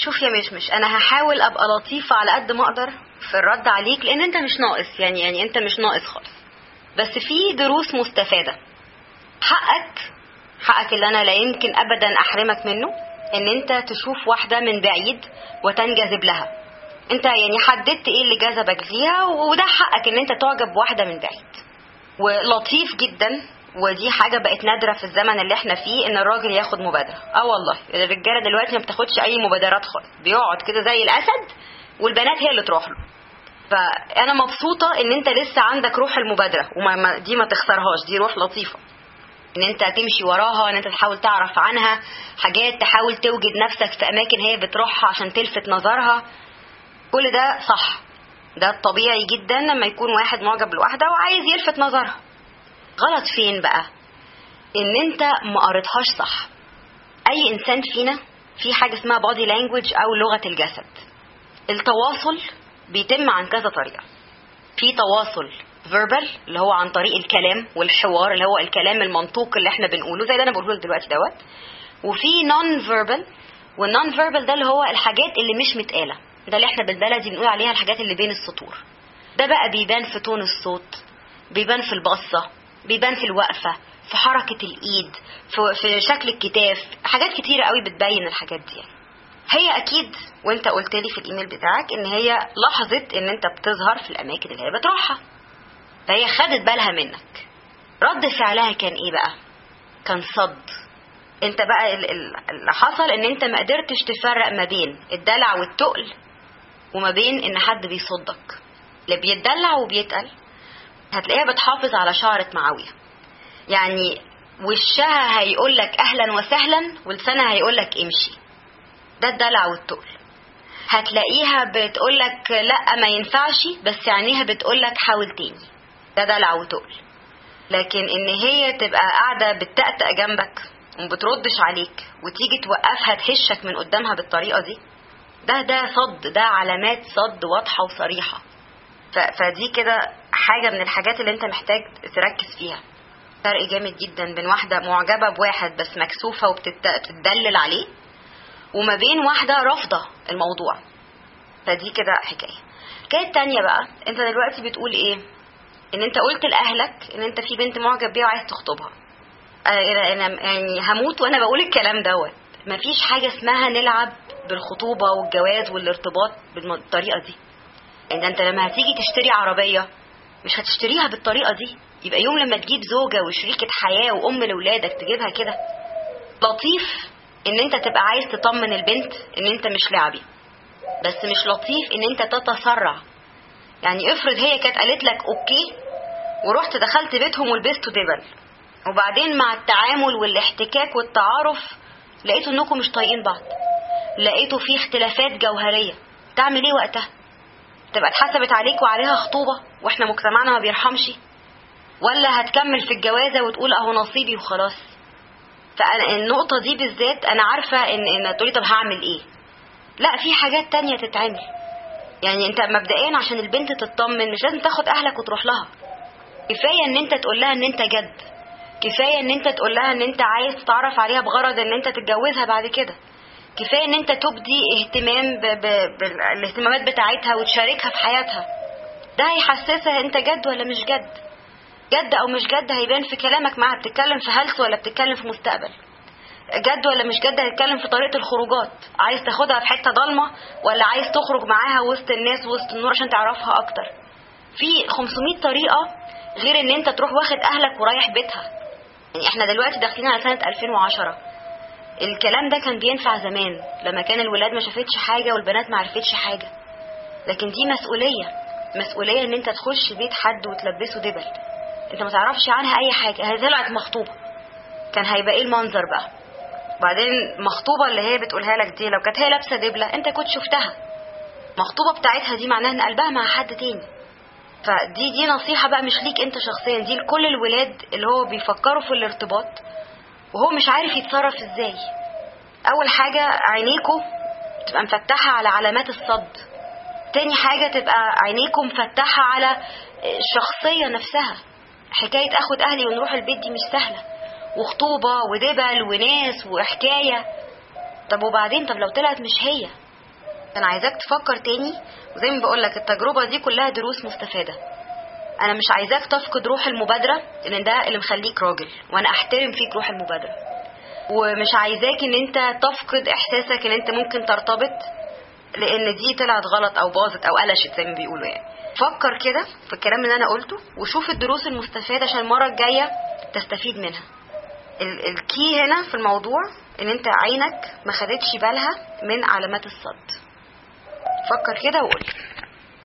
شوف يا مش انا هحاول ابقى لطيفة على قد ما اقدر في الرد عليك، لان انت مش ناقص، يعني انت مش ناقص خالص، بس في دروس مستفادة. حقك اللي انا لا يمكن ابدا احرمك منه، ان انت تشوف واحدة من بعيد وتنجذب لها. انت يعني حددت ايه اللي جذبك فيها، وده حقك ان انت تعجب بواحدة من بعيد. ولطيف جدا، ودي حاجة بقت نادرة في الزمن اللي احنا فيه، ان الراجل ياخد مبادرة. والله الرجالة دلوقتي ما بتاخدش اي مبادرات خالص، بيقعد كده زي الاسد والبنات هي اللي تروح له. فانا مبسوطة ان انت لسه عندك روح المبادرة، دي ما تخسرهاش، دي روح لطيفة، ان انت تمشي وراها، ان انت تحاول تعرف عنها حاجات، تحاول توجد نفسك في اماكن هي بتروحها عشان تلفت نظرها. كل ده صح، ده الطبيعي جدا لما يكون واحد معجب بواحدة وعايز يلفت نظرها. غلط فين بقى؟ ان انت ما قريتهاش صح. اي انسان فينا في حاجة اسمها body language او لغة الجسد. التواصل بيتم عن كذا طريقة. في تواصل verbal اللي هو عن طريق الكلام والحوار، اللي هو الكلام المنطوق اللي احنا بنقوله زي ده انا بقوله دلوقتي دوت. وفي non verbal، والنون verbal ده اللي هو الحاجات اللي مش متقالة، ده اللي احنا بالبلدي بنقول عليها الحاجات اللي بين السطور. ده بقى بيبان في تون الصوت، بيبان في البصة، بيبان في الوقفة، في حركة الإيد، في شكل الكتاف. حاجات كتيرة قوي بتبين الحاجات دي. هي أكيد وانت قلت لي في الإيميل بتاعك إن هي لاحظت إن انت بتظهر في الأماكن اللي هي بتروحها، فهي خدت بالها منك. رد فعلها كان إيه بقى؟ كان صد. انت بقى اللي حصل إن انت ما قدرتش تفرق ما بين الدلع والتقل وما بين إن حد بيصدك. اللي بيتدلع وبيتقل هتلاقيها بتحافظ على شعرة معاوية، يعني وشها هيقولك أهلا وسهلا ولسانها هيقولك امشي، ده الدلع والتقل. هتلاقيها بتقولك لا ما ينفعش، بس عينيها بتقولك حاول تاني، ده دلع وتقل. لكن ان هي تبقى قاعدة بتتأتأ جنبك ومبتردش عليك وتيجي توقفها تهشك من قدامها بالطريقة دي، ده صد، ده علامات صد واضحة وصريحة. فدي كده حاجة من الحاجات اللي انت محتاج تركز فيها. فرق جامد جدا بين واحدة معجبة بواحد بس مكسوفة وبتدلل عليه، وما بين واحدة رافضة الموضوع. فدي كده حكاية تانية بقى. انت دلوقتي بتقول ايه؟ ان انت قلت لأهلك ان انت في بنت معجب بيها وعايز تخطبها. انا يعني هموت وانا بقول الكلام دوت. مفيش حاجة اسمها نلعب بالخطوبة والجواز والارتباط بالطريقة دي. ان انت لما هتيجي تشتري عربية مش هتشتريها بالطريقة دي. يبقى يوم لما تجيب زوجة وشريكة حياة وام لولادك تجيبها كده. لطيف ان انت تبقى عايز تطمن البنت ان انت مش لعبي، بس مش لطيف ان انت تتسرع. يعني افرض هي كانت قالت لك اوكي ورحت دخلت بيتهم ولبستوا دبل، وبعدين مع التعامل والاحتكاك والتعارف لقيتوا انكم مش طايقين بعض، لقيتوا في اختلافات جوهرية، تعمل ايه وقتها؟ تبقى اتحسبت عليك وعليها خطوبة واحنا مجتمعنا ما بيرحمش، ولا هتكمل في الجوازة وتقول اهو نصيبي وخلاص؟ فالنقطة دي بالذات انا عارفة ان تقولي طب هعمل ايه. لا، في حاجات تانية تتعمل. يعني انت مبدئيا عشان البنت تطمن مش لازم تاخد اهلك وتروح لها. كفاية ان انت تقول لها ان انت جد، كفاية ان انت تقول لها ان انت عايز تتعرف عليها بغرض ان انت تتجوزها بعد كده. كفاية ان انت تبدي اهتمام بالاهتمامات بتاعتها وتشاركها في حياتها. ده هيحسسها انت جد ولا مش جد. جد او مش جد هيبان في كلامك معاها، بتتكلم في هلس ولا بتتكلم في مستقبل. جد ولا مش جد هيتكلم في طريقة الخروجات، عايز تاخدها في حتة ضلمة ولا عايز تخرج معاها وسط الناس وسط النور عشان تعرفها اكتر. في 500 طريقة غير ان انت تروح واخد اهلك ورايح بيتها. يعني احنا دلوقتي داخلين على سنة 2010. الكلام ده كان بينفع زمان لما كان الولاد ما شافتش حاجة والبنات ما عرفتش حاجة. لكن دي مسؤولية ان انت تخش بيت حد وتلبسه دبل انت ما تعرفش عنها اي حاجة. هي طلعت مخطوبة، كان هيبقى ايه المنظر بقى؟ بعدين مخطوبة اللي هي بتقولها لك دي لو كانت هي لابسة دبلة انت كنت شفتها. مخطوبة بتاعتها دي معناها ان قلبها مع حد تاني. فدي نصيحة بقى مش ليك انت شخصيا، دي لكل الولاد اللي هو بيفكروا في الارتباط وهو مش عارف يتصرف ازاي. اول حاجة عينيكو تبقى مفتحة على علامات الصد. تاني حاجة تبقى عينيكو مفتحة على الشخصية نفسها. حكاية اخد اهلي ونروح البيت دي مش سهلة، وخطوبة ودبل وناس وحكاية. طب وبعدين؟ طب لو طلعت مش هي، انا عايزاك تفكر تاني، وزي ما بقولك التجربة دي كلها دروس مستفادة. انا مش عايزاك تفقد روح المبادرة، لان ده اللي مخليك راجل، وانا احترم فيك روح المبادرة. ومش عايزاك ان انت تفقد احساسك ان انت ممكن ترتبط، لان دي طلعت غلط او باظت او قلشت زي ما بيقولوا يعني. فكر كده في الكلام اللي انا قلته، وشوف الدروس المستفادة عشان المرة الجاية تستفيد منها. الكي هنا في الموضوع ان انت عينك ما خدتش بالها من علامات الصد. فكر كده وقول.